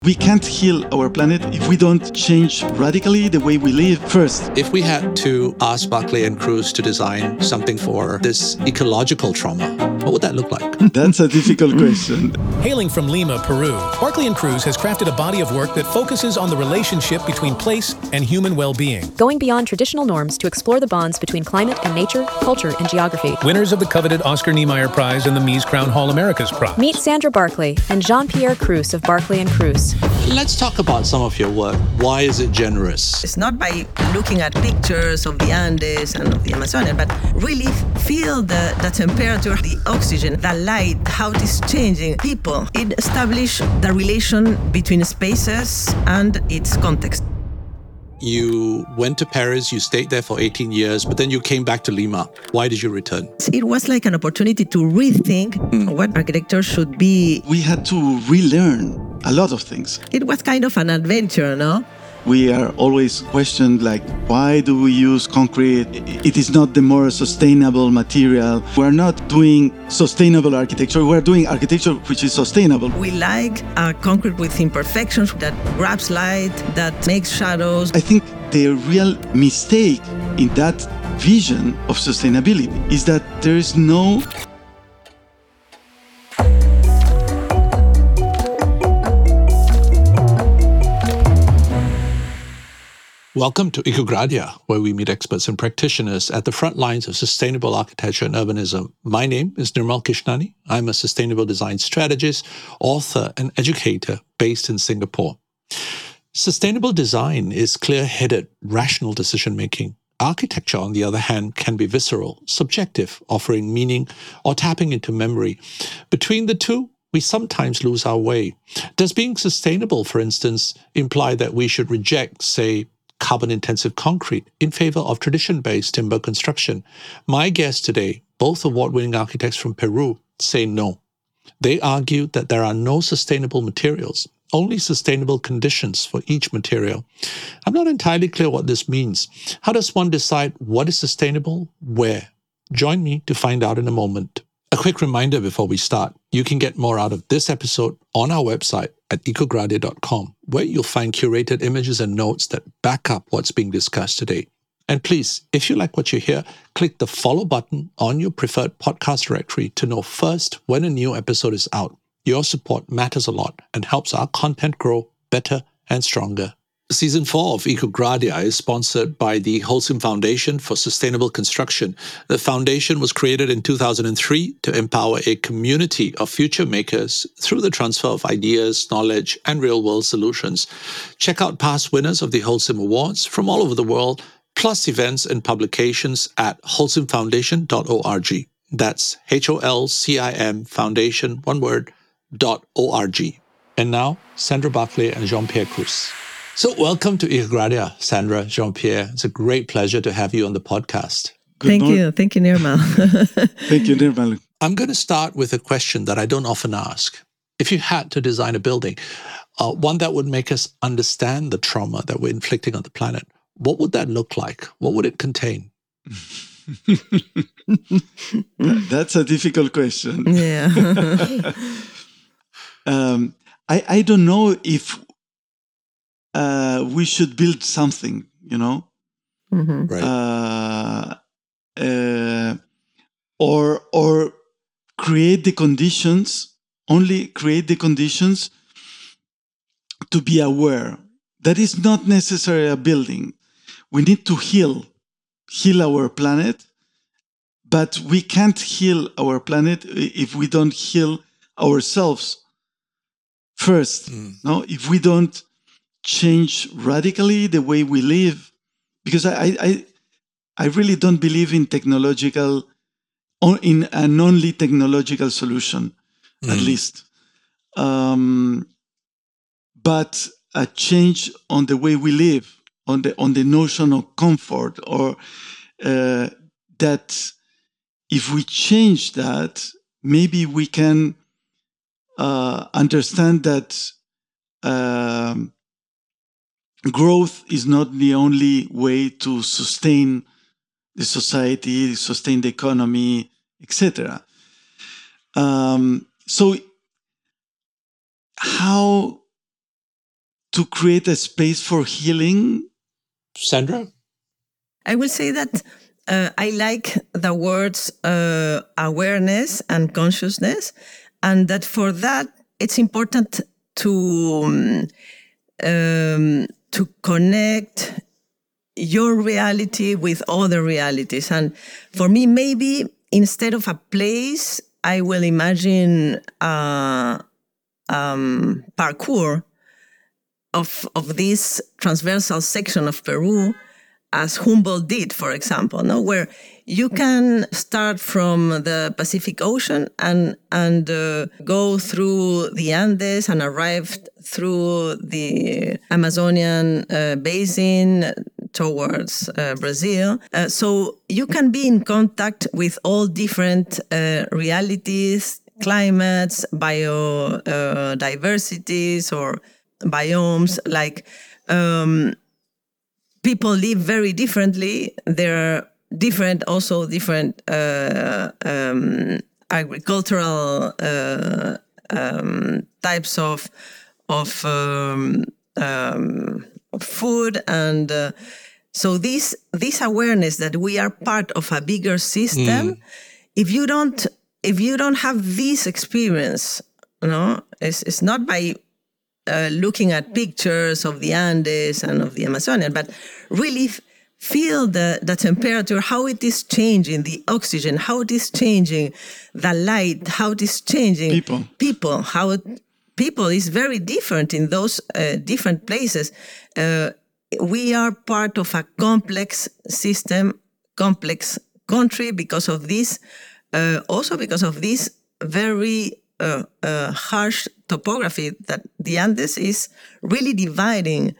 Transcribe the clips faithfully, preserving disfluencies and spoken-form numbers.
We can't heal our planet if we don't change radically the way we live first. If we had to ask Barclay and Cruz to design something for this ecological trauma, what would that look like? That's a difficult question. Hailing from Lima, Peru, Barclay and Cruz has crafted a body of work that focuses on the relationship between place and human well-being. Going beyond traditional norms to explore the bonds between climate and nature, culture and geography. Winners of the coveted Oscar Niemeyer Prize and the Mies Crown Hall Americas Prize. Meet Sandra Barclay and Jean-Pierre Cruz of Barclay and Cruz. Let's talk about some of your work. Why is it generous? It's not by looking at pictures of the Andes and of the Amazonian, but really feel the, the temperature, the oxygen, the light, how it is changing people. It establishes the relation between spaces and its context. You went to Paris, you stayed there for eighteen years, but then you came back to Lima. Why did you return? It was like an opportunity to rethink mm. what architecture should be. We had to relearn a lot of things. It was kind of an adventure, no? We are always questioned, like, why do we use concrete? It is not the more sustainable material. We're not doing sustainable architecture. We're doing architecture which is sustainable. We like a concrete with imperfections that grabs light, that makes shadows. I think the real mistake in that vision of sustainability is that there is no Welcome to Ecogradia, where we meet experts and practitioners at the front lines of sustainable architecture and urbanism. My name is Nirmal Kishnani. I'm a sustainable design strategist, author, and educator based in Singapore. Sustainable design is clear-headed, rational decision-making. Architecture, on the other hand, can be visceral, subjective, offering meaning or tapping into memory. Between the two, we sometimes lose our way. Does being sustainable, for instance, imply that we should reject, say, carbon-intensive concrete in favor of tradition-based timber construction? My guests today, both award-winning architects from Peru, say no. They argue that there are no sustainable materials, only sustainable conditions for each material. I'm not entirely clear what this means. How does one decide what is sustainable, where? Join me to find out in a moment. A quick reminder before we start, you can get more out of this episode on our website at ecogradia dot com, where you'll find curated images and notes that back up what's being discussed today. And please, if you like what you hear, click the follow button on your preferred podcast directory to know first when a new episode is out. Your support matters a lot and helps our content grow better and stronger. Season four of Ecogradia is sponsored by the Holcim Foundation for Sustainable Construction. The foundation was created in two thousand three to empower a community of future makers through the transfer of ideas, knowledge, and real-world solutions. Check out past winners of the Holcim Awards from all over the world, plus events and publications at holcim foundation dot org. That's H O L C I M Foundation, one word, dot O-R-G. And now, Sandra Barclay and Jean-Pierre Cruz. So welcome to Ecogradia, Sandra, Jean-Pierre. It's a great pleasure to have you on the podcast. Good Thank morning. you. Thank you, Nirmal. Thank you, Nirmal. I'm going to start with a question that I don't often ask. If you had to design a building, uh, one that would make us understand the trauma that we're inflicting on the planet, what would that look like? What would it contain? That's a difficult question. Yeah. um, I, I don't know if Uh, we should build something, you know, mm-hmm. right. uh, uh, or or create the conditions. Only create the conditions to be aware. That is not necessarily a building. We need to heal, heal our planet, but we can't heal our planet if we don't heal ourselves first. Mm. No, if we don't change radically the way we live, because I, I, I really don't believe in technological, in an only technological solution, mm. at least. Um, but a change on the way we live, on the on the notion of comfort, or uh, that if we change that, maybe we can uh, understand that. Um, Growth is not the only way to sustain the society, sustain the economy, et cetera. Um, so how to create a space for healing? Sandra? I will say that uh, I like the words uh, awareness and consciousness, and that for that it's important to um, um, to connect your reality with other realities. And for me, maybe instead of a place, I will imagine a um, parkour of of this transversal section of Peru, as Humboldt did, for example, no, where you can start from the Pacific Ocean and and uh, go through the Andes and arrive through the Amazonian uh, basin towards uh, Brazil. Uh, so you can be in contact with all different uh, realities, climates, biodiversities, uh, or biomes. Like um, people live very differently. There are different, also different uh, um, agricultural uh, um, types of of um, um, food, and uh, so this this awareness that we are part of a bigger system. Mm. If you don't, if you don't have this experience, you know, it's it's not by uh, looking at pictures of the Andes and of the Amazonian, but really f- feel the the temperature, how it is changing, the oxygen, how it is changing, the light, how it is changing people, people, how it, people is very different in those uh, different places. Uh, we are part of a complex system, complex country because of this, uh, also because of this very uh, uh, harsh topography that the Andes is really dividing,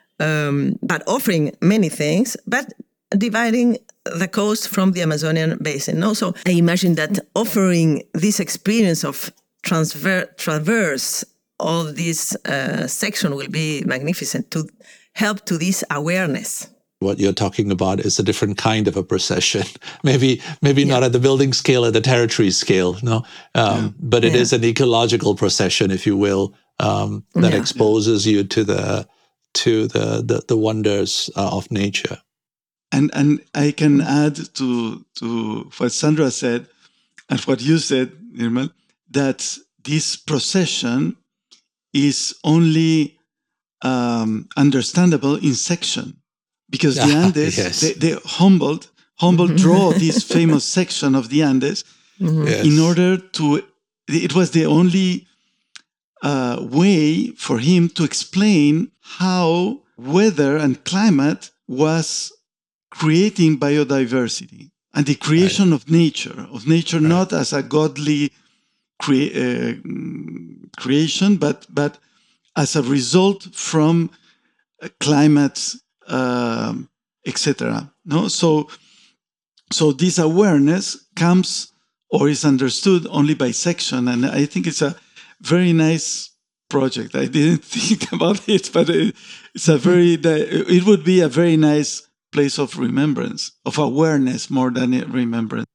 um, but offering many things, but dividing the coast from the Amazonian basin. No? So I imagine that offering this experience of transfer, traverse all this uh, section will be magnificent to help to this awareness. What you're talking about is a different kind of a procession. Maybe maybe yeah. not at the building scale, at the territory scale, no. Um, yeah. But it yeah. is an ecological procession, if you will, um, that yeah. exposes you to the to the the, the wonders uh, of nature. And and I can add to to what Sandra said and what you said, Nirmal, that this procession is only um, understandable in section. Because the Andes, yes. they, they Humboldt, Humboldt draw this famous section of the Andes mm-hmm. yes. in order to, it was the only uh, way for him to explain how weather and climate was creating biodiversity and the creation right. of nature, of nature right. not as a godly crea- uh, creation, but, but as a result from uh, climate Um, et cetera. No, so so this awareness comes or is understood only by section, and I think it's a very nice project. I didn't think about it, but it's a very it would be a very nice place of remembrance, of awareness more than remembrance.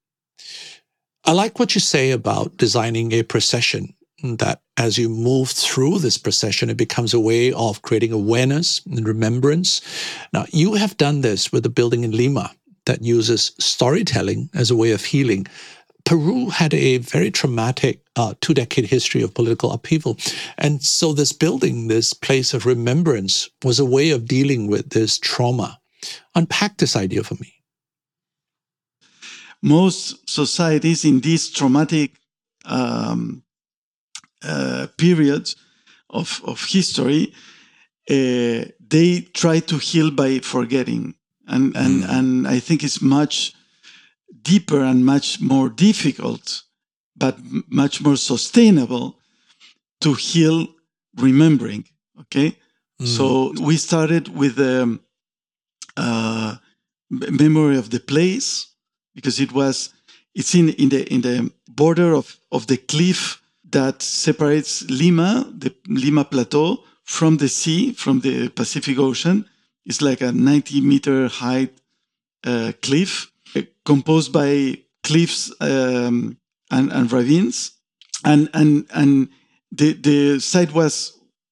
I like what you say about designing a procession, that as you move through this procession, it becomes a way of creating awareness and remembrance. Now, you have done this with a building in Lima that uses storytelling as a way of healing. Peru had a very traumatic uh, two-decade history of political upheaval. And so this building, this place of remembrance, was a way of dealing with this trauma. Unpack this idea for me. Most societies in these traumatic um, Uh, periods of, of history, uh, they try to heal by forgetting. And, and, mm. and I think it's much deeper and much more difficult, but m- much more sustainable to heal remembering. Okay. Mm. So we started with the uh, memory of the place, because it was, it's in, in the, in the border of, of the cliff that separates Lima, the Lima Plateau, from the sea, from the Pacific Ocean. It's like a ninety meter high uh, cliff, uh, composed by cliffs um, and, and ravines. And and and the, the site was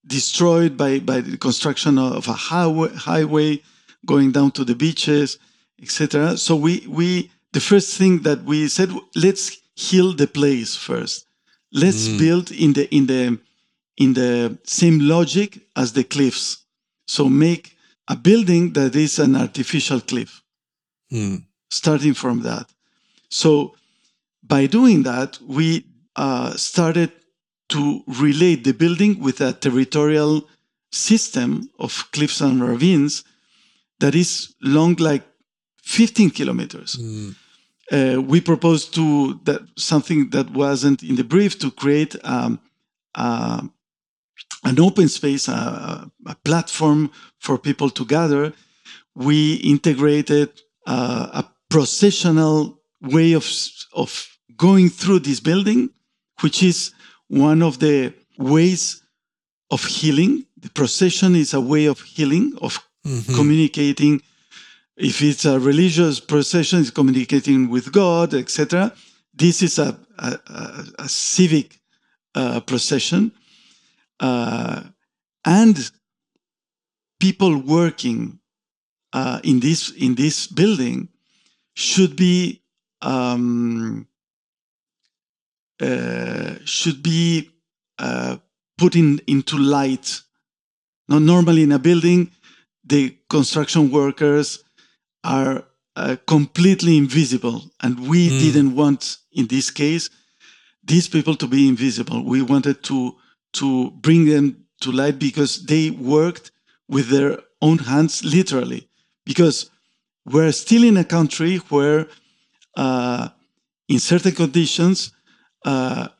destroyed by, by the construction of a highway, highway going down to the beaches, et cetera. So we, we, the first thing that we said, let's heal the place first. Let's mm. build in the, in the, in the same logic as the cliffs. So make a building that is an artificial cliff, mm. starting from that. So by doing that, we uh, started to relate the building with a territorial system of cliffs and ravines that is long like fifteen kilometers. Mm. Uh, we proposed to that something that wasn't in the brief to create um, uh, an open space, a, a platform for people to gather. We integrated uh, a processional way of of going through this building, which is one of the ways of healing. The procession is a way of healing, of mm-hmm. communicating. If it's a religious procession, it's communicating with God, et cetera. This is a, a, a, a civic uh, procession. Uh, and people working uh, in this in this building should be um, uh, should be uh, put in, into light. Now, normally in a building, the construction workers are uh, completely invisible, and we mm. didn't want, in this case, these people to be invisible. We wanted to to bring them to light because they worked with their own hands, literally. Because we're still in a country where, uh, in certain conditions, uh,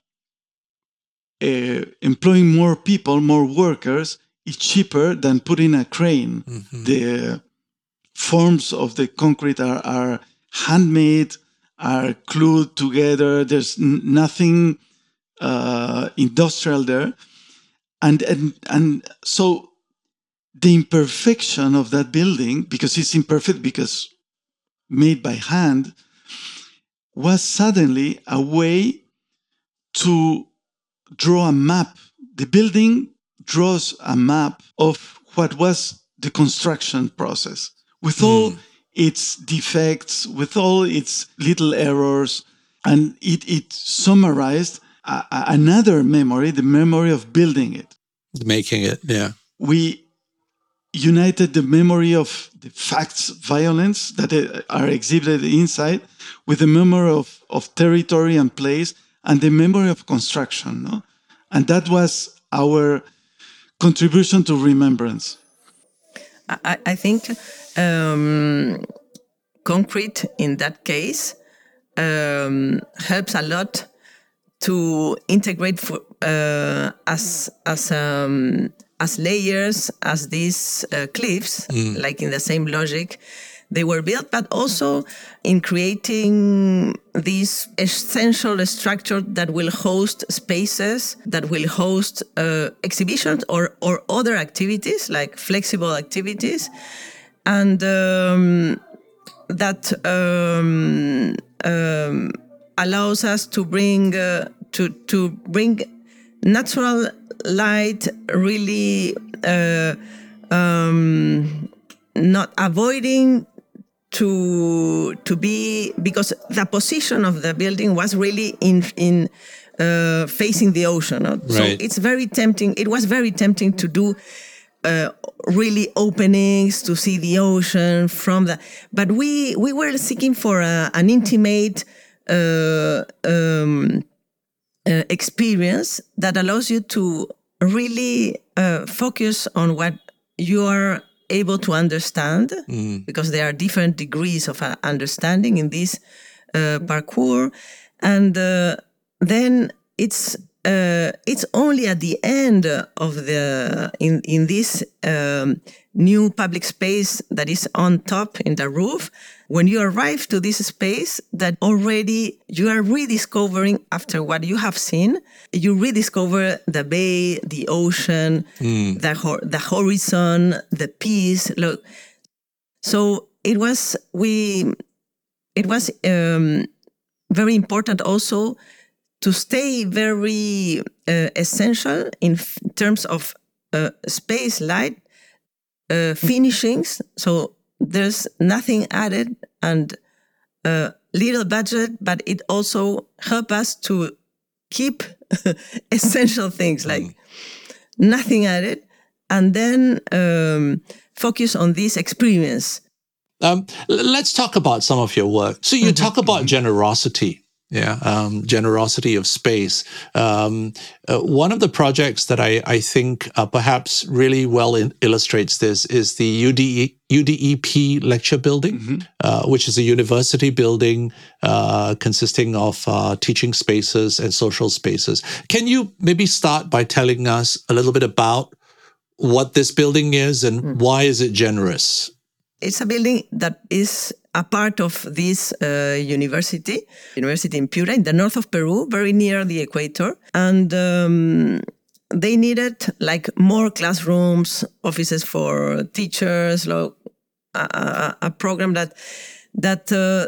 uh, employing more people, more workers, is cheaper than putting a crane. Mm-hmm. The forms of the concrete are, are handmade, are glued together. There's n- nothing uh, industrial there. And, and, and so the imperfection of that building, because it's imperfect because made by hand, was suddenly a way to draw a map. The building draws a map of what was the construction process, with all mm. its defects, with all its little errors, and it, it summarized a, a, another memory, the memory of building it. Making it, yeah. We united the memory of the facts, violence that are exhibited inside with the memory of, of territory and place and the memory of construction. No? And that was our contribution to remembrance. I, I think um, concrete in that case um, helps a lot to integrate for, uh, as as um, as layers as these uh, cliffs, mm. like in the same logic they were built, but also in creating this essential structure that will host spaces, that will host uh, exhibitions or, or other activities, like flexible activities, and um, that um, um, allows us to bring uh, to to bring natural light, really uh, um, not avoiding to to be, because the position of the building was really in in uh, facing the ocean. No? Right. So it's very tempting. It was very tempting to do uh, really openings to see the ocean from the. But we we were seeking for a, an intimate uh, um, uh, experience that allows you to really uh, focus on what you are able to understand, mm. because there are different degrees of uh, understanding in this uh, parkour, and uh, then it's uh, it's only at the end of the in in this um, new public space that is on top in the roof, when you arrive to this space that already you are rediscovering after what you have seen. You rediscover the bay, the ocean, mm. the ho- the horizon, the peace. Look, so it was we. It was um, very important also to stay very uh, essential in f- terms of uh, space, light, uh, finishings. So there's nothing added and uh, little budget, but it also helps us to keep essential things like mm. nothing added, and then um, focus on this experience. Um, let's talk about some of your work. So you mm-hmm. talk about generosity. Yeah, um, generosity of space. Um, uh, one of the projects that I, I think uh, perhaps really well in, illustrates this is the U D E, U D E P lecture building, mm-hmm. uh, which is a university building uh, consisting of uh, teaching spaces and social spaces. Can you maybe start by telling us a little bit about what this building is and mm. why is it generous? It's a building that is a part of this uh, university, university in Piura, in the north of Peru, very near the equator. And um, they needed like more classrooms, offices for teachers, like, a, a program that that uh,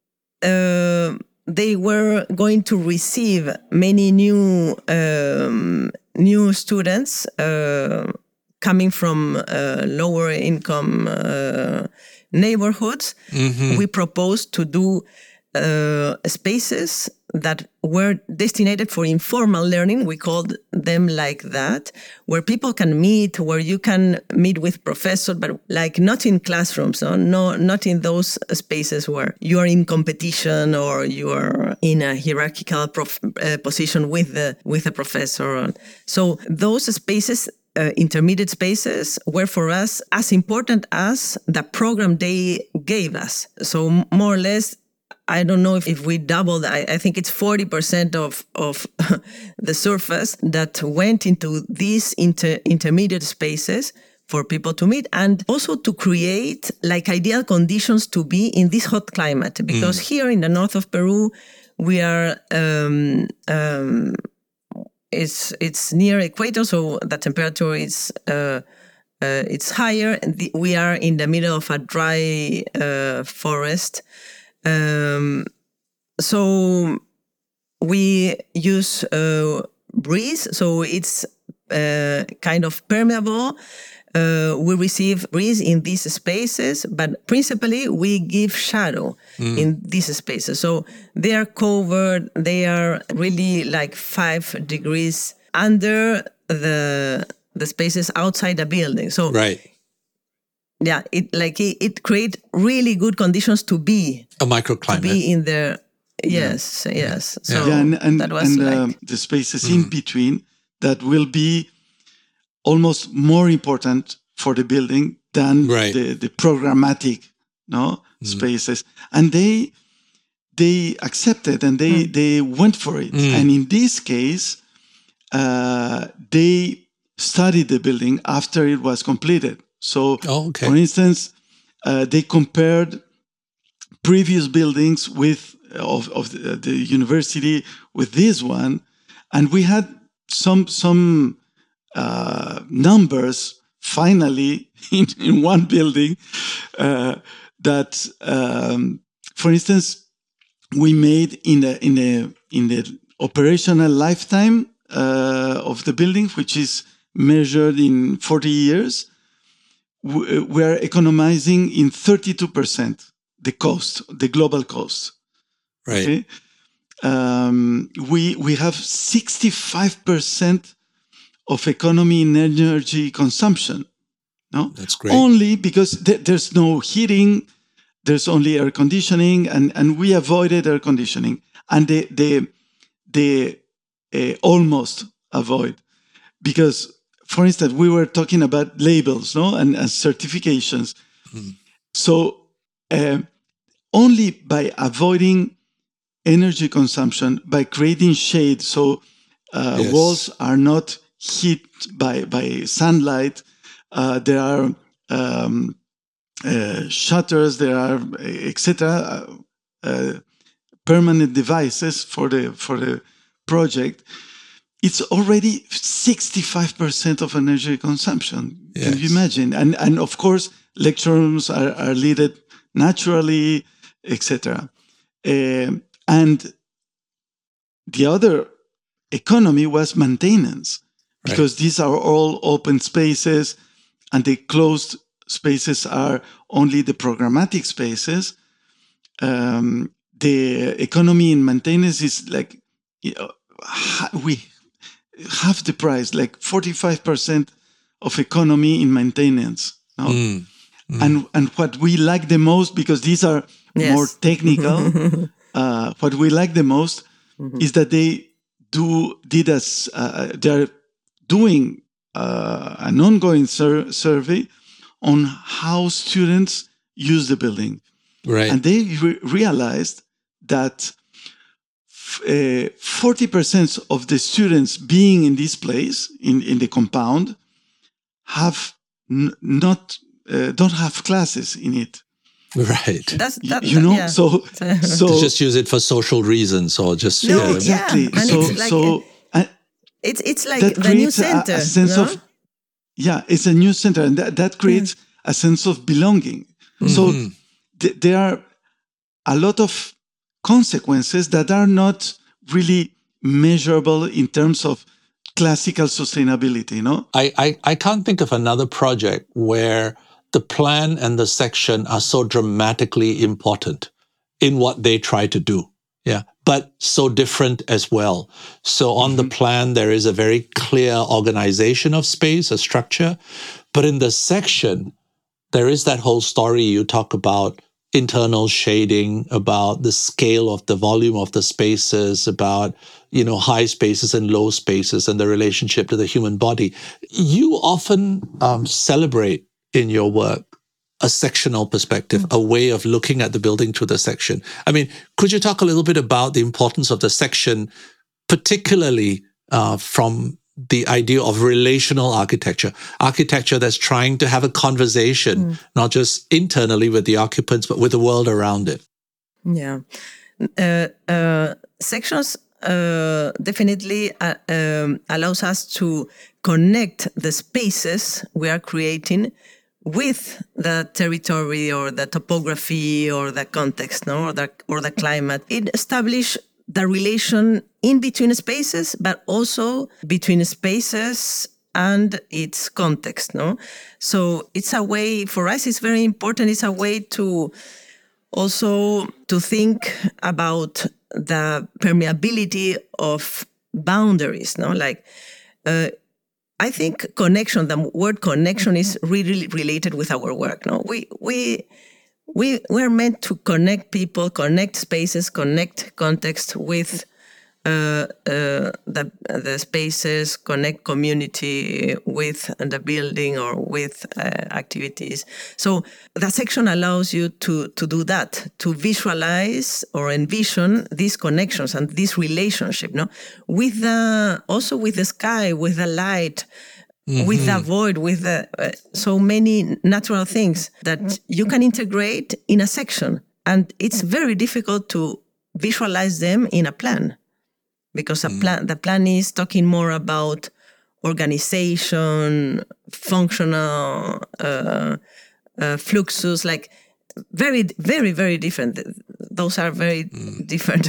uh, they were going to receive many new um, new students uh, coming from uh, lower income uh, neighborhoods. Mm-hmm. We proposed to do uh, spaces that were destined for informal learning. We called them like that, where people can meet, where you can meet with professors, but like not in classrooms, no, no, not in those spaces where you are in competition or you are in a hierarchical prof- uh, position with the with a professor. So those spaces. Uh, intermediate spaces were for us as important as the program they gave us. So m- more or less, I don't know if, if we doubled, I, I think it's forty percent of, of the surface that went into these inter- intermediate spaces for people to meet and also to create like ideal conditions to be in this hot climate. Because mm. here in the north of Peru, we are... Um, um, It's it's near equator, so the temperature is uh, uh, it's higher. And the, we are in the middle of a dry uh, forest, um, so we use uh, breeze. So it's uh, kind of permeable. Uh, we receive breeze in these spaces, but principally we give shadow mm. in these spaces. So they are covered, they are really like five degrees under the the spaces outside the building. So right. yeah, it like it, it creates really good conditions to be a microclimate. To be in there. Yes, yeah. yes. Yeah. So yeah, and, and, that was and like, um, the spaces mm. in between that will be almost more important for the building than right. the, the programmatic no mm. spaces. And they they accepted and they, mm. they went for it. Mm. And in this case, uh, they studied the building after it was completed. So, oh, okay. for instance, uh, they compared previous buildings with of, of the, the university with this one. And we had some some Uh, numbers finally in, in one building uh, that, um, for instance, we made in the in the in the operational lifetime uh, of the building, which is measured in forty years. We, we are economizing in thirty-two percent the cost, the global cost. Right. Okay? Um, we we have sixty-five percent of economy in energy consumption. No, that's great. Only because th- there's no heating, there's only air conditioning, and, and we avoided air conditioning, and they they they uh, almost avoid because, for instance, we were talking about labels, no, and, and certifications. Mm. So uh, only by avoiding energy consumption, by creating shade, so uh, yes. walls are not hit by by sunlight. Uh, there are um, uh, shutters. There are et cetera. Uh, uh, permanent devices for the for the project. It's already sixty-five percent of energy consumption. Yes. Can you imagine? And and of course, lecture rooms are, are lit naturally, et cetera. Uh, and the other economy was maintenance. because these are all open spaces, and the closed spaces are only the programmatic spaces. Um, the economy in maintenance is like, you know, we have the price, like forty-five percent of economy in maintenance. No? Mm, mm. And and what we like the most, because these are yes. more technical, uh, what we like the most mm-hmm. is that they do did as uh, they're doing uh, an ongoing sur- survey on how students use the building, right? And they re- realized that uh, forty percent of the students being in this place in, in the compound have n- not uh, don't have classes in it. Right. That's, that, you know, yeah. so so to just use it for social reasons, or just no, yeah, exactly. Yeah. So it's like, so uh, it's it's like that the new creates center. A, a sense no? of yeah, it's a new center, and that, that creates yeah. a sense of belonging. Mm-hmm. So th- there are a lot of consequences that are not really measurable in terms of classical sustainability, you know? I, I, I can't think of another project where the plan and the section are so dramatically important in what they try to do. Yeah, but so different as well. So on mm-hmm. the plan, there is a very clear organization of space, a structure. But in the section, there is that whole story you talk about, internal shading, about the scale of the volume of the spaces, about, you know, high spaces and low spaces and the relationship to the human body. You often um, celebrate in your work a sectional perspective, mm. a way of looking at the building through the section. I mean, could you talk a little bit about the importance of the section, particularly uh, from the idea of relational architecture, architecture that's trying to have a conversation, mm. not just internally with the occupants, but with the world around it? Yeah. Uh, uh, sections uh, definitely uh, um, allows us to connect the spaces we are creating with the territory or the topography or the context, no, or the, or the climate. It establishes the relation in between spaces, but also between spaces and its context, no? So it's a way, for us, it's very important. It's a way to also to think about the permeability of boundaries, no? Like, uh, I think connection, the word connection is really related with our work, no? We, we, We we're meant to connect people, connect spaces, connect context with uh, uh, the the spaces, connect community with the building or with uh, activities. So the section allows you to to do that, to visualize or envision these connections and this relationship, no, with the also with the sky, with the light. Mm-hmm. With the void, with the, uh, so many natural things that you can integrate in a section. And it's very difficult to visualize them in a plan, because a plan, the plan is talking more about organization, functional uh, uh, fluxus, like very, very, very different. Those are very mm. different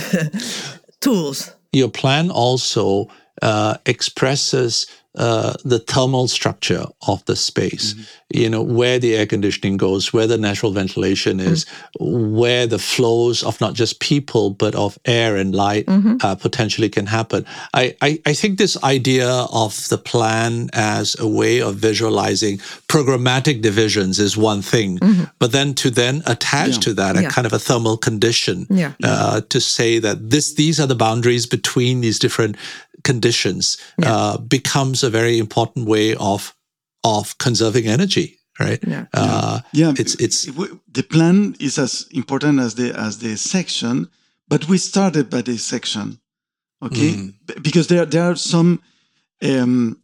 tools. Your plan also uh, expresses Uh, the thermal structure of the space, mm-hmm. you know, where the air conditioning goes, where the natural ventilation is, mm-hmm. where the flows of not just people, but of air and light mm-hmm. uh, potentially can happen. I, I, I think this idea of the plan as a way of visualizing programmatic divisions is one thing, mm-hmm. but then to then attach yeah. to that a yeah. kind of a thermal condition yeah. uh, to say that this these are the boundaries between these different conditions yeah. uh, becomes a very important way of of conserving energy, right? Yeah, uh, yeah. It's it's the plan is as important as the as the section, but we started by the section, okay? Mm. Because there there are some um,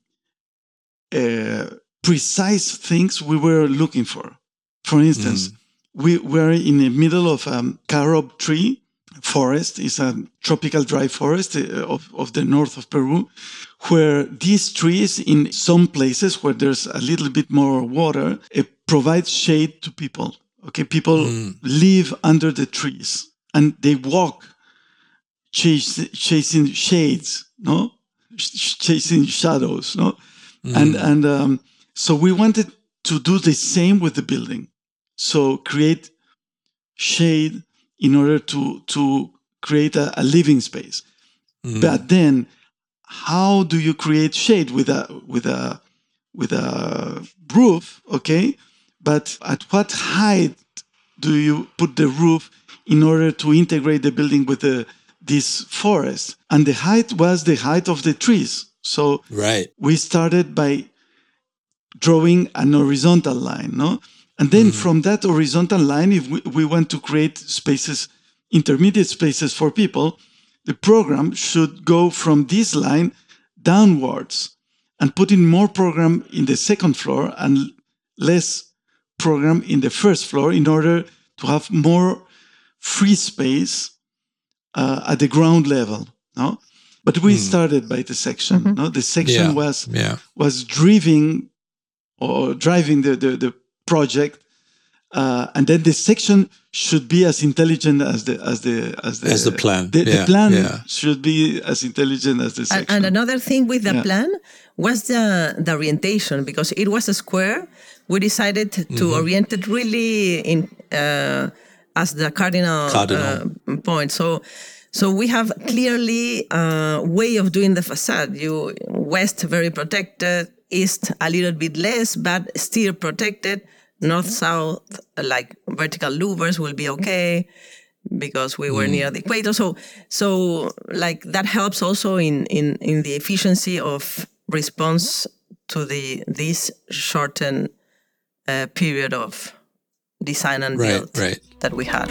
uh, precise things we were looking for. For instance, mm. we were in the middle of a um, carob tree forest. Is a tropical dry forest of, of the north of Peru, where these trees, in some places where there's a little bit more water, it provides shade to people. Okay, people mm. live under the trees and they walk chase, chasing shades, no? sh- chasing shadows, no? Mm. And and um, so we wanted to do the same with the building. So create shade in order to to create a, a living space. Mm. But then, how do you create shade with a with a with a roof? Okay, but at what height do you put the roof in order to integrate the building with the this forest? And the height was the height of the trees. So right. we started by drawing an horizontal line, no? And then mm-hmm. from that horizontal line, if we, we want to create spaces, intermediate spaces for people, the program should go from this line downwards and put in more program in the second floor and less program in the first floor in order to have more free space uh, at the ground level, no? But we mm. started by the section, mm-hmm. no? The section yeah. was yeah. was driving or driving the, the, the project, uh, and then the section should be as intelligent as the as the as the, as the plan. The, yeah. the plan yeah. should be as intelligent as the section. And, and another thing with the yeah. plan was the the orientation, because it was a square. We decided to mm-hmm. orient it really in uh, as the cardinal, cardinal. Uh, point. So. So we have clearly a way of doing the facade. You west very protected, east a little bit less, but still protected. North south, like vertical louvers, will be okay because we were mm. near the equator. So, so like that helps also in in in the efficiency of response to the this shortened uh, period of design and right, build right. that we had.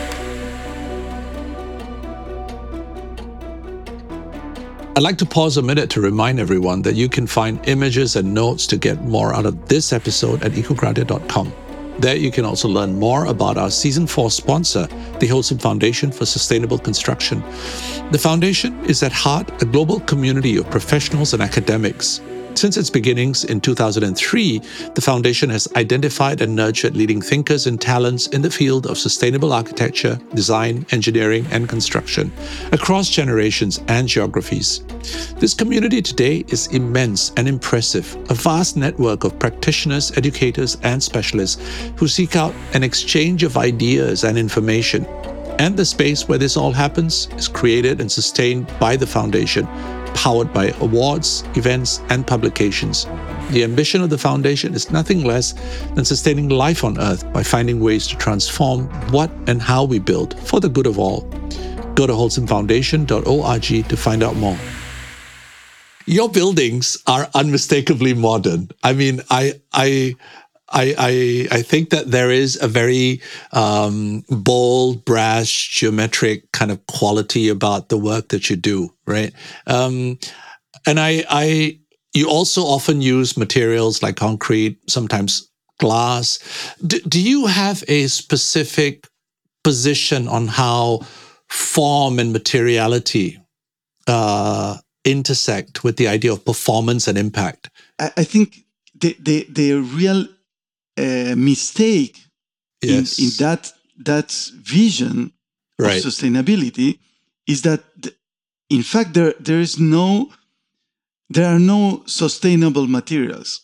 I'd like to pause a minute to remind everyone that you can find images and notes to get more out of this episode at ecogradia dot com. There you can also learn more about our Season four sponsor, the Holcim Foundation for Sustainable Construction. The foundation is at heart a global community of professionals and academics. Since its beginnings in two thousand three, the foundation has identified and nurtured leading thinkers and talents in the field of sustainable architecture, design, engineering, and construction across generations and geographies. This community today is immense and impressive, a vast network of practitioners, educators, and specialists who seek out an exchange of ideas and information. And the space where this all happens is created and sustained by the foundation, powered by awards, events, and publications. The ambition of the foundation is nothing less than sustaining life on Earth by finding ways to transform what and how we build for the good of all. Go to holcim foundation dot org to find out more. Your buildings are unmistakably modern. I mean, I I I I, I think that there is a very um, bold, brash, geometric kind of quality about the work that you do, right? Um, and I, I, you also often use materials like concrete, sometimes glass. Do, do you have a specific position on how form and materiality uh, intersect with the idea of performance and impact? I, I think the the the real Uh, mistake yes. in, in that that vision right. of sustainability is that th- in fact there there is no there are no sustainable materials.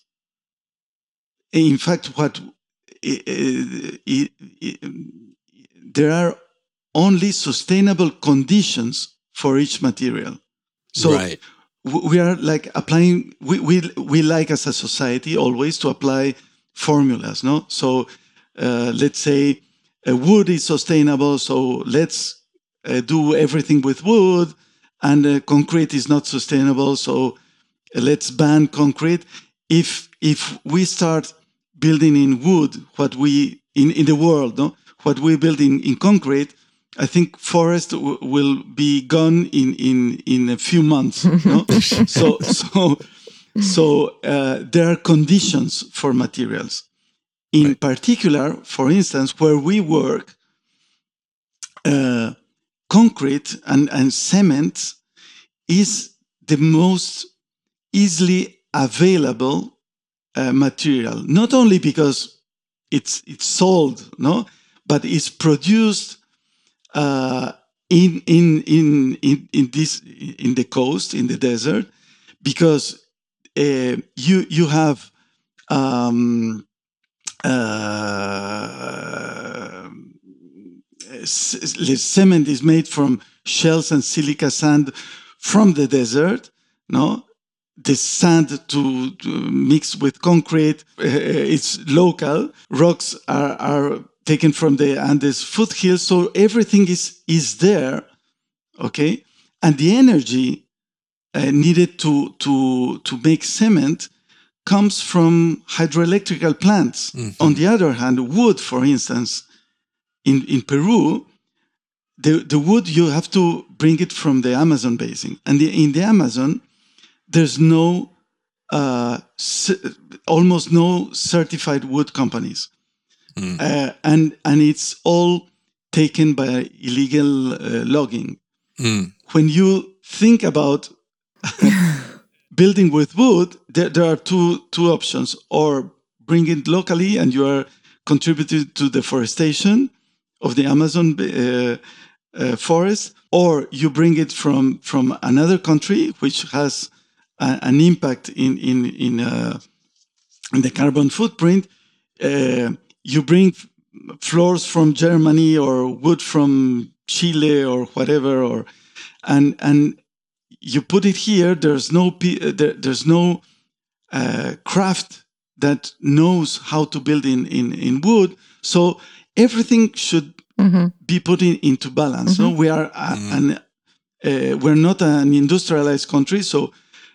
In fact, what it, it, it, there are only sustainable conditions for each material. So right. we are like applying. We we we like as a society always to apply formulas, no? So uh, let's say uh, wood is sustainable, so let's uh, do everything with wood, and uh, concrete is not sustainable, so uh, let's ban concrete. If if we start building in wood what we in, in the world, no, what we build in, in concrete, I think forest w- will be gone in in in a few months. No? so so. So uh, there are conditions for materials. In right. particular, for instance, where we work, uh, concrete and, and cement is the most easily available uh, material. Not only because it's it's sold, no, but it's produced uh, in in in in in this in the coast, in the desert. because uh, you you have um, uh, c- cement is made from shells and silica sand from the desert, no? The sand to, to mix with concrete, uh, it's local. Rocks are, are taken from the Andes foothills, so everything is, is there, okay? And the energy uh, needed to, to, to make cement comes from hydroelectrical plants. Mm-hmm. On the other hand, wood, for instance, in, in Peru, the, the wood, you have to bring it from the Amazon basin. And the, in the Amazon, there's no, uh, c- almost no certified wood companies. Mm. Uh, and, and it's all taken by illegal uh, logging. Mm. When you think about building with wood, there, there are two, two options. Or bring it locally and you are contributing to deforestation of the Amazon uh, uh, forest, or you bring it from, from another country which has an impact in in in, uh, in the carbon footprint. Uh, you bring f- floors from Germany or wood from Chile or whatever, or and and you put it here. There's no there, there's no uh, craft that knows how to build in in, in wood. So everything should mm-hmm. be put in, into balance. Mm-hmm. No, we are a, mm-hmm. an uh, we're not an industrialized country, so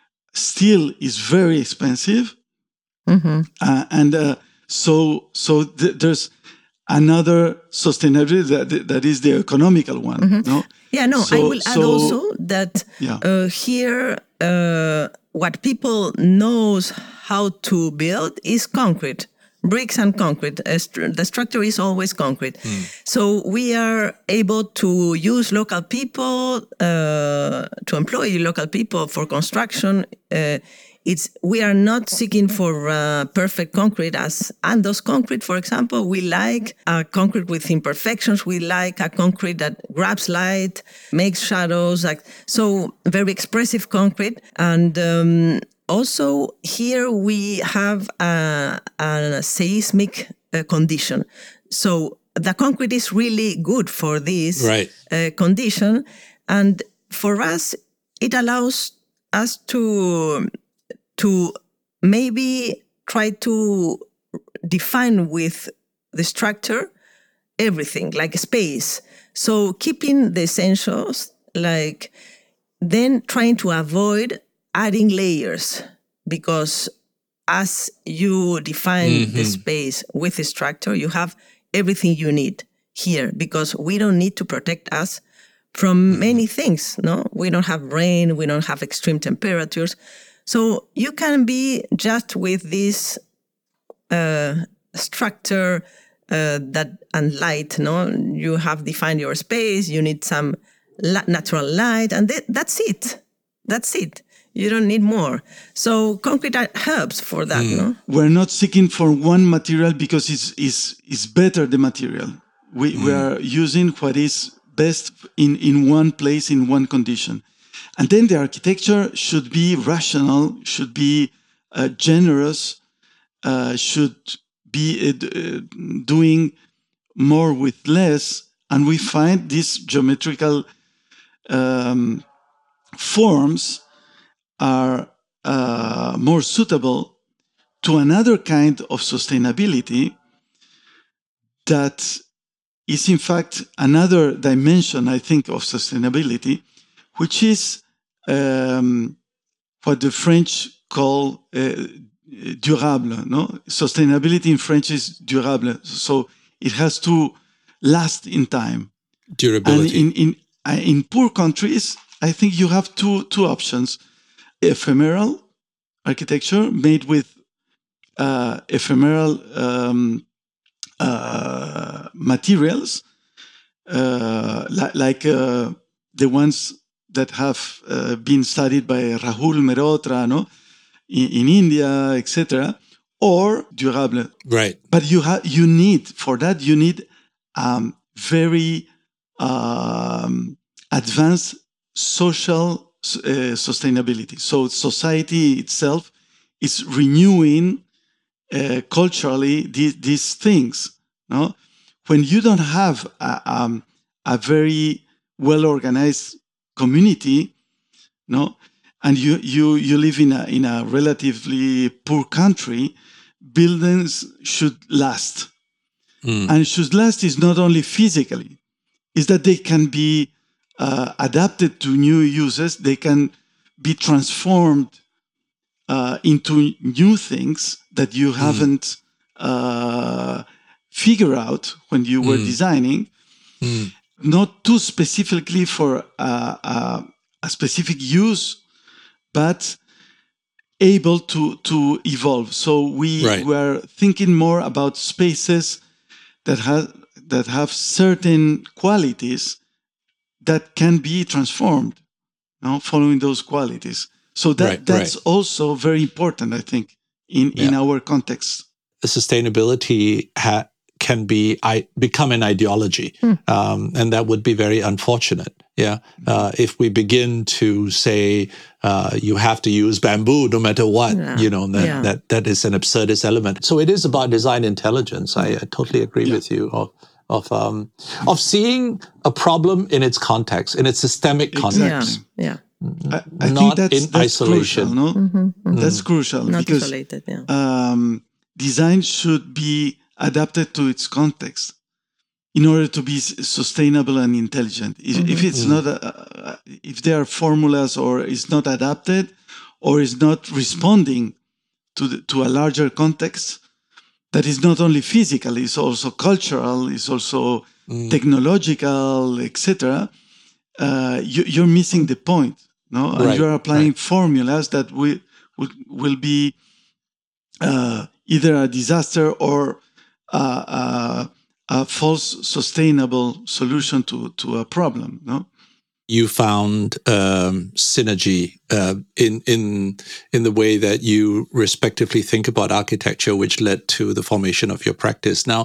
steel is very expensive, mm-hmm. uh, and uh, so so th- there's another sustainability that that is the economical one. Mm-hmm. No, yeah, no. So, I will add so, also that yeah. uh, here, uh, what people knows how to build is concrete, bricks and concrete. Uh, st- the structure is always concrete. Mm. So we are able to use local people, uh, to employ local people for construction. Uh, it's we are not seeking for uh, perfect concrete as Andos concrete, for example. We like a concrete with imperfections. We like a concrete that grabs light, makes shadows. Like so, very expressive concrete. And um, also here we have a, a seismic uh, condition. So the concrete is really good for this right. uh, condition. And for us, it allows us to, to maybe try to define with the structure everything, like space. So keeping the essentials, like then trying to avoid adding layers, because as you define mm-hmm. the space with the structure, you have everything you need here, because we don't need to protect us from mm-hmm. many things. No, we don't have rain, we don't have extreme temperatures. So you can be just with this uh, structure uh, that and light. No, you have defined your space. You need some la- natural light, and th- that's it. That's it. You don't need more. So concrete helps for that. Mm. No, we're not seeking for one material because it's is is better the material. We mm. we are using what is best in in one place in one condition. And then the architecture should be rational, should be uh, generous, uh, should be uh, doing more with less. And we find these geometrical um, forms are uh, more suitable to another kind of sustainability that is, in fact, another dimension, I think, of sustainability, which is um, what the French call uh, durable. No, sustainability in French is durable, so it has to last in time. Durability. And in in in poor countries, I think you have two two options: ephemeral architecture made with uh, ephemeral um, uh, materials, uh, li- like uh, the ones that have uh, been studied by Rahul Mehrotra, no, in, in India, et cetera, or durable. Right. But you have you need for that you need um, very um, advanced social uh, sustainability. So society itself is renewing uh, culturally these, these things. No, when you don't have a, um, a very well organized community, no, and you you you live in a in a relatively poor country, buildings should last, mm. and should last is not only physically, is that they can be uh, adapted to new uses, they can be transformed uh, into new things that you mm. haven't uh, figured out when you were mm. designing, mm. not too specifically for uh, uh, a specific use, but able to, to evolve. So we right. were thinking more about spaces that have that have certain qualities that can be transformed, you know, following those qualities. So that right, that's right. also very important, I think, in, yeah. in our context. Sustainability ha- can be I, become an ideology, mm. um, and that would be very unfortunate. Yeah, uh, if we begin to say uh, you have to use bamboo no matter what, yeah. you know, that, yeah. that that is an absurdist element. So it is about design intelligence. I, I totally agree yeah. with you. Of of um, of seeing a problem in its context, in its systemic context. Yeah, yeah. I, I not think that's, in that's isolation. Crucial, no, mm-hmm, mm-hmm. that's crucial not because isolated, yeah. um, design should be adapted to its context in order to be sustainable and intelligent. If, mm-hmm. if it's mm-hmm. not, uh, if there are formulas or is not adapted or is not responding to the, to a larger context that is not only physical, it's also cultural, it's also mm. technological, et cetera. Uh, you, you're missing the point, no? And right. you're applying right. formulas that will will, will be uh, either a disaster or uh, uh, a false sustainable solution to, to a problem, no? You found um, synergy uh, in in in the way that you respectively think about architecture, which led to the formation of your practice. Now,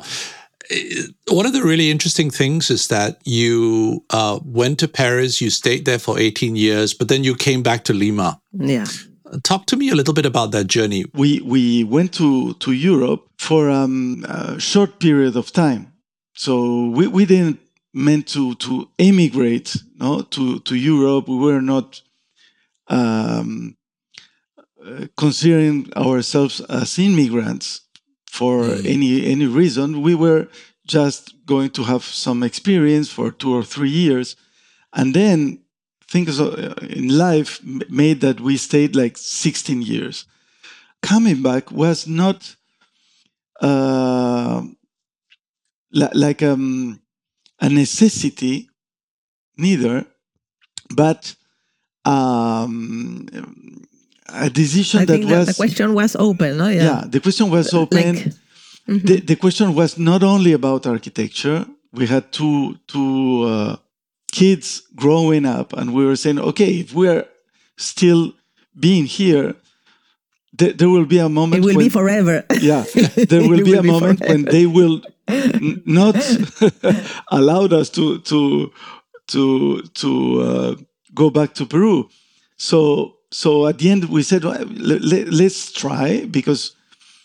one of the really interesting things is that you uh, went to Paris, you stayed there for eighteen years, but then you came back to Lima. Yeah. Talk to me a little bit about that journey. We we went to, to Europe for um, a short period of time. So we, we didn't meant to, to emigrate no, to, to Europe. We were not um, uh, considering ourselves as immigrants for mm. any any reason. We were just going to have some experience for two or three years. And then things in life made that we stayed like sixteen years. Coming back was not uh, like um, a necessity, neither, but um, a decision I that think was... That the question was open, no? Yeah, yeah the question was open. Like, mm-hmm. the, the question was not only about architecture. We had two, two uh, kids growing up, and we were saying, okay, if we're still being here, th- there will be a moment It will when, be forever. Yeah, there will be will a be moment forever. when they will n- not allow us to to to to uh, go back to Peru. So so at the end we said, well, let, let, let's try, because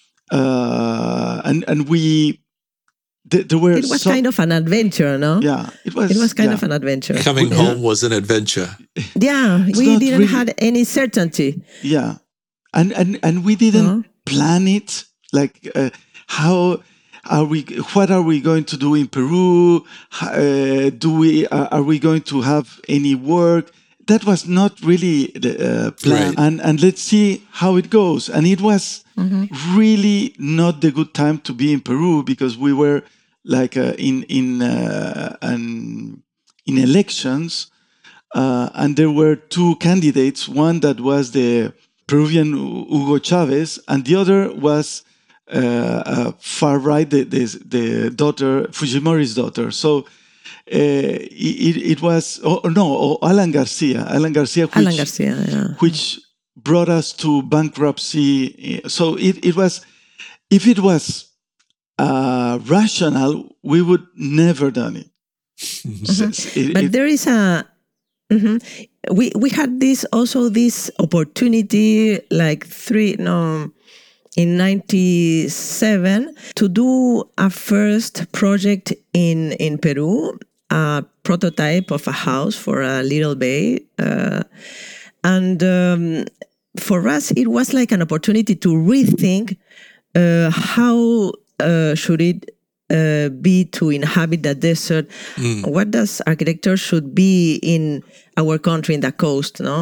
uh, and and we th- there were it was some, kind of an adventure, no? Yeah, it was. It was kind yeah. of an adventure. Coming yeah. home was an adventure. Yeah, it's we didn't really, have any certainty. Yeah, and and and we didn't uh-huh. plan it. Like uh, how are we? What are we going to do in Peru? Uh, do we? Uh, are we going to have any work? That was not really the uh, plan. Right. And and let's see how it goes. And it was mm-hmm. really not the good time to be in Peru, because we were like uh, in in uh, an, in elections, uh, and there were two candidates. One that was the Peruvian Hugo Chavez, and the other was uh, uh, far right, the, the the daughter Fujimori's daughter. So. Uh, it, it was oh, no oh, Alan Garcia Alan Garcia which, Alan Garcia yeah. which brought us to bankruptcy. So it, it was, if it was uh, rational, we would never done it. Mm-hmm. So it but it, there is a mm-hmm. we we had this also this opportunity like three no in ninety-seven to do a first project in in Peru, a prototype of a house for a little bay, uh, and um, for us it was like an opportunity to rethink uh, how uh, should it Uh, be to inhabit the desert. Mm. What does architecture should be in our country, in the coast, no?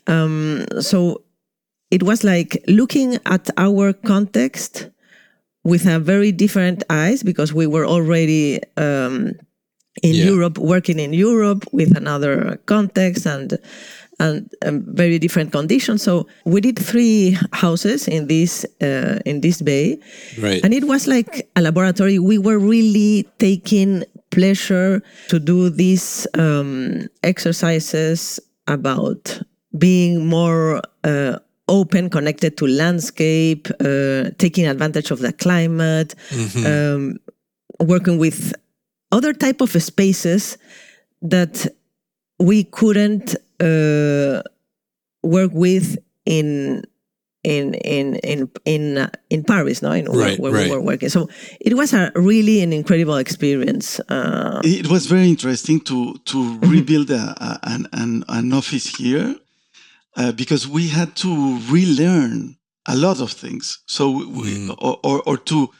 Um, so it was like looking at our context with a very different eyes, because we were already um, in yeah. Europe, working in Europe with another context and and um, very different conditions. So we did three houses in this uh, in this bay, right. And it was like a laboratory. We were really taking pleasure to do these um, exercises about being more uh, open, connected to landscape, uh, taking advantage of the climate, mm-hmm. um, working with other type of spaces that we couldn't uh, work with in in in in in uh, in Paris, no, in right, where, where right. we were working. So it was a really an incredible experience. Uh, it was very interesting to to mm-hmm. rebuild a, a, an, an an office here uh, because we had to relearn a lot of things. So we, mm. or, or or to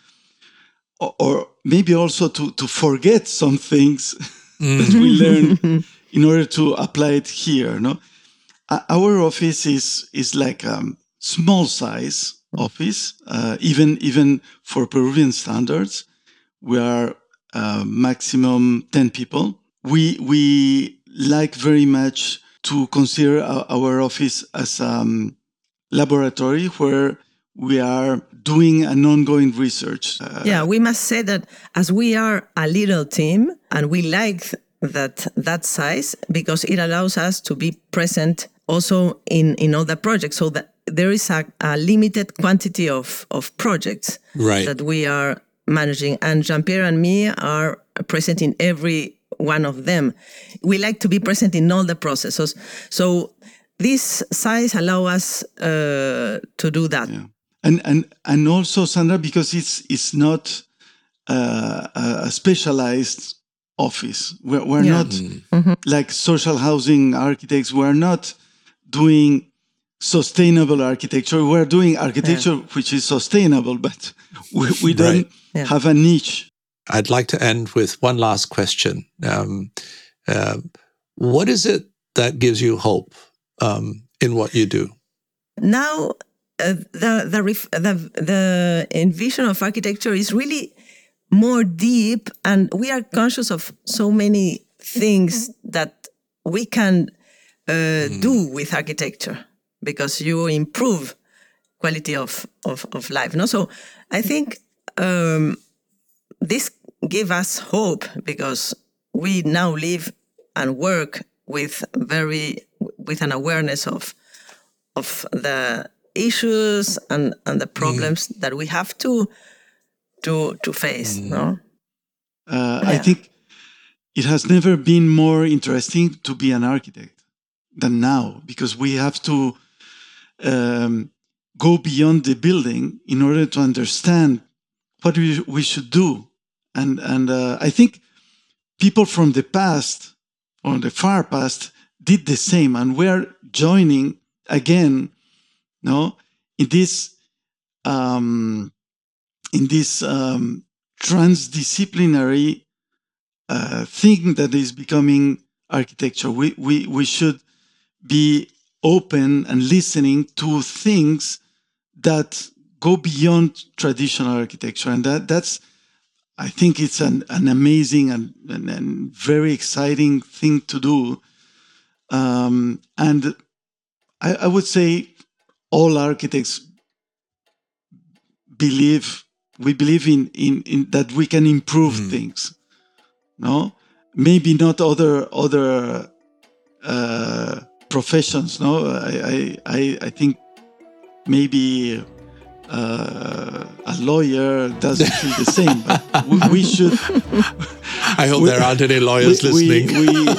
or, or maybe also to to forget some things mm. that we learned. In order to apply it here, no, uh, our office is is like a um, small size office, uh, even even for Peruvian standards. We are uh, maximum ten people. We we like very much to consider our, our office as a um, laboratory where we are doing an ongoing research. Uh, yeah, we must say that as we are a little team and we like that that size, because it allows us to be present also in, in all the projects, so that there is a, a limited quantity of, of projects right. that we are managing. And Jean-Pierre and me are present in every one of them. We like to be present in all the processes. So this size allows us uh, to do that. Yeah. And, and, and also, Sandra, because it's, it's not uh, a specialized office. We're, we're yeah. not mm-hmm. like social housing architects. We're not doing sustainable architecture. We're doing architecture yeah. which is sustainable, but we, we don't right. yeah. have a niche. I'd like to end with one last question. Um, uh, what is it that gives you hope um, in what you do? Now, uh, the, the, ref- the, the envision of architecture is really more deep, and we are conscious of so many things that we can uh, mm. do with architecture, because you improve quality of, of, of life. No? So I think um, this gives us hope, because we now live and work with very with an awareness of of the issues and, and the problems mm. that we have to to to face. Mm. No, uh, yeah. I think it has never been more interesting to be an architect than now, because we have to um, go beyond the building in order to understand what we, we should do. And and uh, I think people from the past, from the far past, did the same, and we're joining again, no, in this um, in this um, transdisciplinary uh, thing that is becoming architecture. We we we should be open and listening to things that go beyond traditional architecture, and that that's. I think it's an, an amazing and, and, and very exciting thing to do. Um, and I, I would say all architects believe, we believe in, in, in that we can improve mm. things. No? Maybe not other other uh, professions. No, I, I, I think maybe uh, a lawyer doesn't feel the same. But we, we should. I hope we, there aren't any lawyers we, listening. We, we,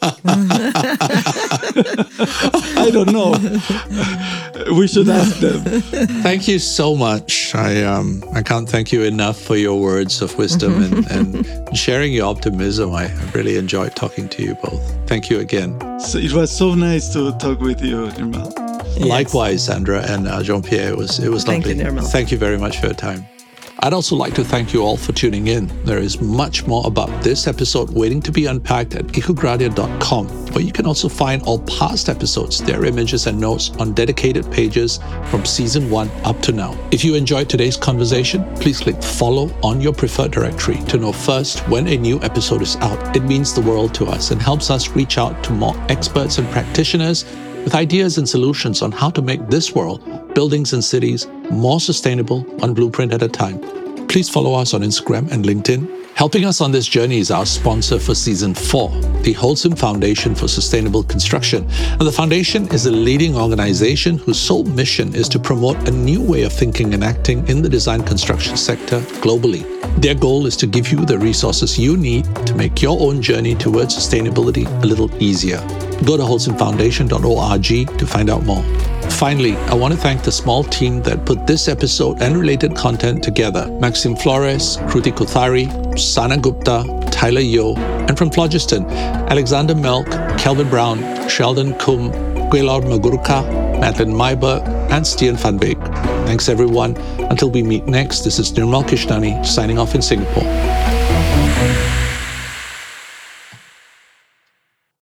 I don't know. We should ask them. Thank you so much. I um I can't thank you enough for your words of wisdom and, and sharing your optimism. I really enjoyed talking to you both. Thank you again. So it was so nice to talk with you, Nirmal. Yes. Likewise, Sandra and uh, Jean-Pierre. It was it was Thank lovely. You, Nirmal. Thank you very much for your time. I'd also like to thank you all for tuning in. There is much more about this episode waiting to be unpacked at ecogradia dot com, where you can also find all past episodes, their images and notes on dedicated pages from season one up to now. If you enjoyed today's conversation, please click follow on your preferred directory to know first when a new episode is out. It means the world to us and helps us reach out to more experts and practitioners with ideas and solutions on how to make this world, buildings and cities, more sustainable, one blueprint at a time. Please follow us on Instagram and LinkedIn. Helping us on this journey is our sponsor for season four, the Holcim Foundation for Sustainable Construction. And the foundation is a leading organization whose sole mission is to promote a new way of thinking and acting in the design construction sector globally. Their goal is to give you the resources you need to make your own journey towards sustainability a little easier. Go to holcim foundation dot org to find out more. Finally, I want to thank the small team that put this episode and related content together. Maxim Flores, Kruti Kothari, Sana Gupta, Tyler Yeo, and from Phlogiston, Alexander Melk, Kelvin Brown, Sheldon Kum, Guelaud Magurka, Madeline Myberg, and Stian van Beek. Thanks everyone. Until we meet next, this is Nirmal Kishnani signing off in Singapore.